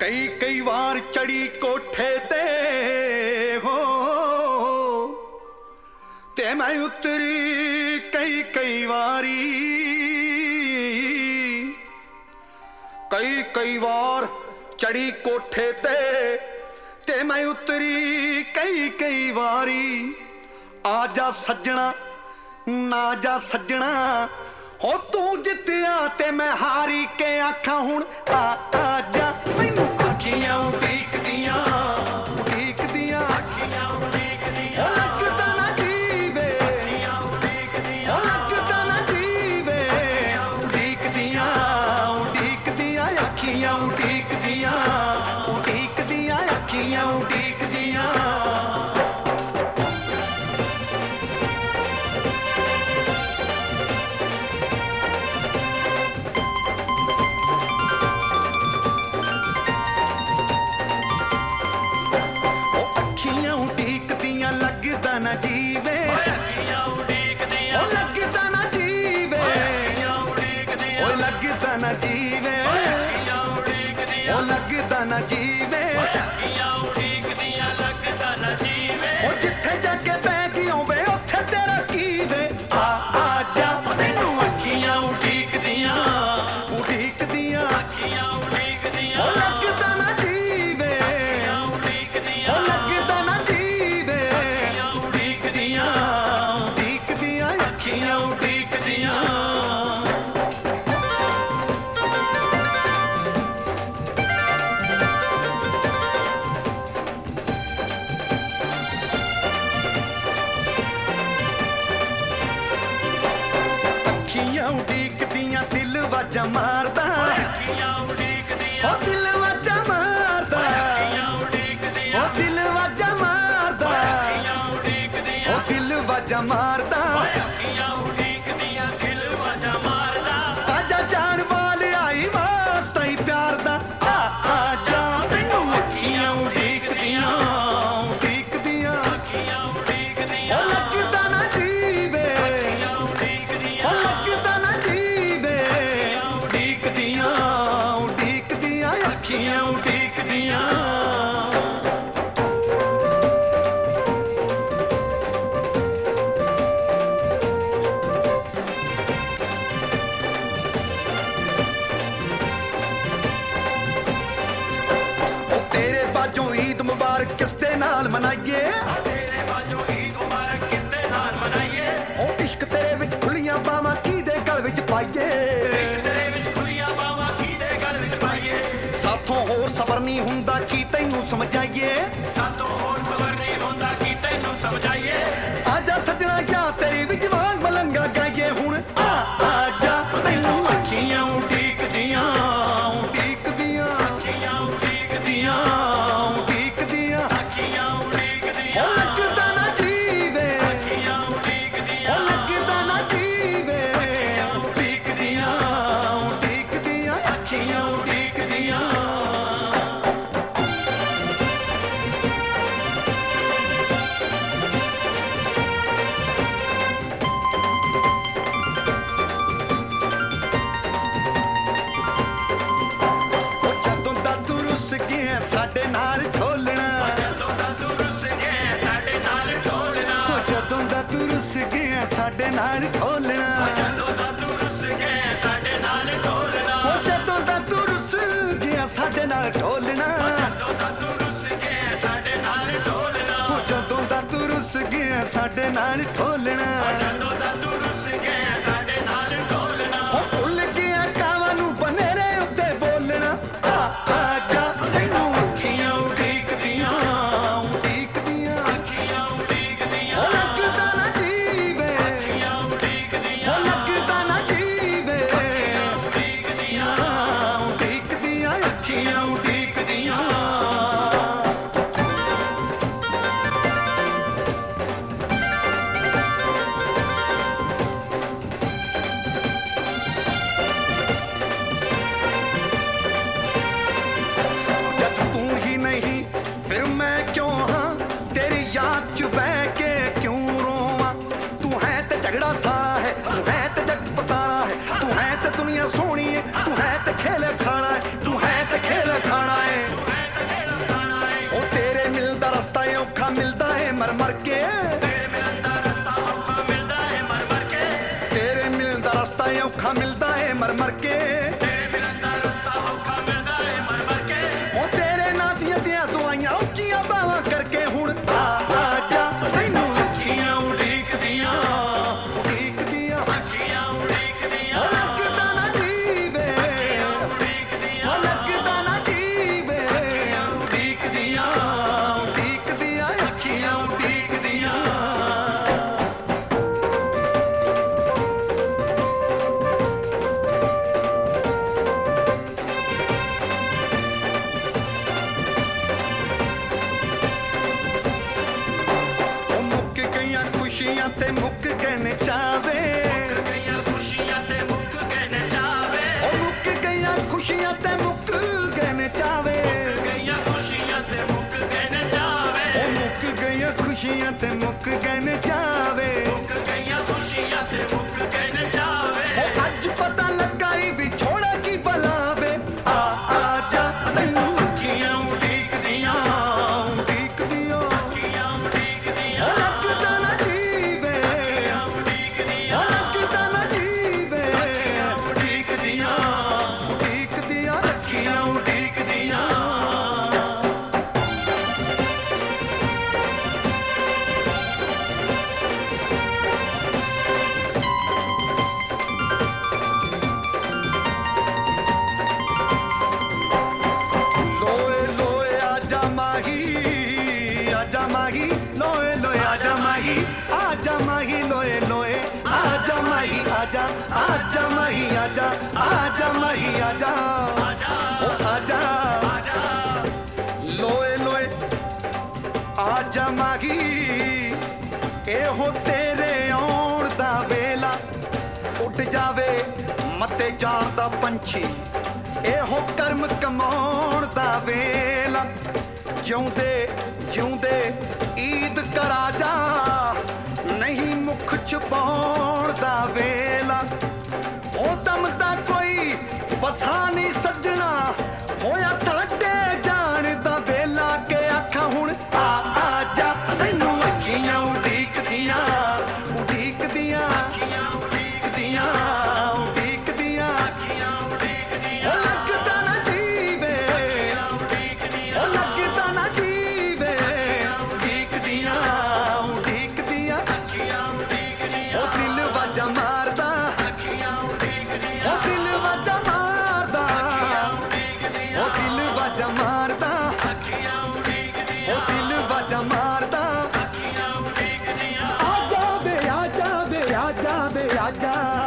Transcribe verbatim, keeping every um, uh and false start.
कई कई वार चढ़ी कोठे ते हो ते मैं उतरी कई कई वारी, कई कई वार चढ़ी कोठे ते ते मैं उतरी कई कई वारी। आजा सज्जना ना जा सज्जना हो तू जित्या ते मैं हारी के आखा हुण आ आजा। तैनू अखियां उड़ीकदियां उड़ीकदियां अखियां उड़ीकदियां लगदा ना जीवे ओ लगदा ना जीवे उड़ीकदियां उड़ीकदियां अखियां उड़ीकदियां उड़ीकदियां अखियां उड़ीकदियां। लगदा ना जीवे ओ लगदा ना जीवे ओ लगदा ना जीवे ओ लगदा ना जीवे ओ जिथे जाके बह गई होवे उत्थे तेरा की वे। आ आजा तैनू अखियां उड़ीकदियां उड़ीकदियां ओ लगदा ना जीवे ओ लगदा ना जीवे उड़ीकदियां उड़ीकदियां अखियां उड़ीकदियां। अखियां उड़ीकदियां दिल वाजा मारदा ओ दिल वाजा मारदा ओ दिल वाजा मारदा ओ दिल वाजा मारदा आजा जान वाल आई वास्ता ही प्यार दा। आ आजा तैनू अखियां उड़ीकदियां उड़ीकदियां ओ लगदा ना जीवे ओ लगदा ना जीवे उड़ीकदियां उड़ीकदियां अखियां उड़ीकदियां। तेरे बाजों ईद मुबारक किस दे नाल मनाइए तेरे बाजों ईद मुबारक किस दे नाल मनाइए ओ इश्क तेरे विच खुलियां बावां की दे गल विच पाइए इश्क तेरे विच खुलियां बावां की दे गल विच पाइए। साथों होर सबर नहीं हुंदा की तैनू समझाइए साथों होर सबर नहीं हुंदा की तैनू समझाइए। आजा सजना या तेरी विच वांग मलंगा गाइए हुण आ आजा तैनू अखियां उड़ीकदियां उड़ीकदियां अखियां उड़ीकदियां उड़ीकदियां अखियां उड़ीकदियां ओ लगदा ना जीवे अखियां उड़ीकदियां ओ लगदा ना जीवे उड़ीकदियां उड़ीकदियां अखियां उड़ीकदियां। साडे नाल ढोलना जदों दा तू रुस गया साडे नाल ढोलना जदों दा तू रुस गया साडे नाल ढोलना जदों दा तू रुस गया साडे नाल ढोलना जदों दा तू रुस गया साडे नाल ढोलना जदों दा तू रुस गया साडे नाल ढोलना जदों दा तू रुस गया साडे नाल ढोलना जदों दा तू रुस गया साडे नाल ढोलना ओ भुल गया कावां नू बनेरे उत्ते बोलना। आ आजा तैनू अखियां उड़ीकदियां उड़ीकदियां अखियां उड़ीकदियां ओ लगदा ना जीवे अखियां उड़ीकदियां ओ लगदा ना जीवे अखियां उड़ीकदियां उड़ीकदियां अखियां उड़ीकदियां। औखा मिलदा है मर मर के, तेरे मिलन दा रस्ता औखा मिलदा है मर मर के। ओ तेरे नां दियां दियां दुआइयां उच्चियां बावां करके हुण आ आ जा तैनूं अखियां उड़ीकदियां उड़ीकदियां अखियां उड़ीकदियां। ओ लगदा ना जीवे ओ लगदा ना जीवे उड़ीकदियां उड़ीकदियां अखियां उड़ीकदियां। खुशियां ते मुक कहने चावे, मुक गईयां खुशियां ते मुक कहने चावे। ओ मुक गईयां खुशियां ते मुक कहने चावे, मुक गईयां खुशियां ते मुक कहने चावे। ओ मुक गईयां खुशियां ते मुक कहने चावे, मुक गईयां खुशियां ते मुक कहने चावे। ओ अज पता लगा ही विछोड़ा की बलावे आ आ जा तैनूं अखियां उड़ीकदियां उड़ीकदियां अखियां उड़ीकदियां। लगदा ना जीवे ओ लगदा ना जीवे उड़ीकदियां उड़ीकदियां अखियां उड़ीकदियां। लोए लोए आजा माही आजा माही लोए लोए आजा माही आजा माही लोए लोए आजा माही आजा आजा माही आजा आजा माही आजा ओ आजा लोए लोए आजा माही एहो तेरे आउण दा वेला उड़ जावे मते जाणदा पंछी एहो कर्म कमाउण दा वेला। जिਉਂਦੇ ਜਿਉਂਦੇ ईद करा जा नहीं मुख छुपाउण दा वेला। ओ दम दा कोई वसा नहीं सजना होया साडे जान दा वेला के आखा हुण आ आ जा तैनूं अखियां उड़ीकदियां उड़ीकदियां अखियां उड़ीकदियां उड़ीकदियां अखियां उड़ीकदियां। ओ लगदा ना जीवे ओ लगदा ना जीवे उड़ीकदियां उड़ीकदियां अखियां उड़ीकदियां। ओ दिल वाजा मारदा अखियां उड़ीकदियां ओ दिल वाजा मारदा ओ दिल वाजा मारदा अखियां उड़ीकदियां ओ दिल वाजा मारदा अखियां उड़ीकदियां। आजा वे आजा वे आजा वे आजा